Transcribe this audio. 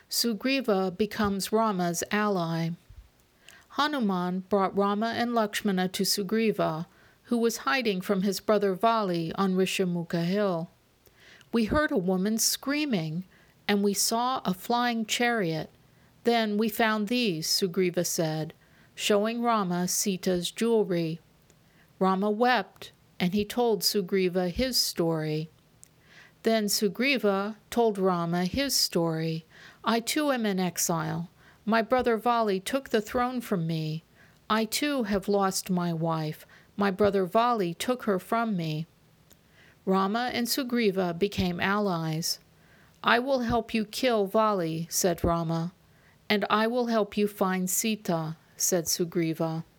Sugriva becomes Rama's ally. Hanuman brought Rama and Lakshmana to Sugriva, who was hiding from his brother Vali on Rishamukha hill. We heard a woman screaming, and we saw a flying chariot. Then we found these, Sugriva said, showing Rama Sita's jewelry. Rama wept, and he told Sugriva his story. Then Sugriva told Rama his story. I too am in exile. My brother Vali took the throne from me. I too have lost my wife. My brother Vali took her from me. Rama and Sugriva became allies. I will help you kill Vali, said Rama, and I will help you find Sita, said Sugriva.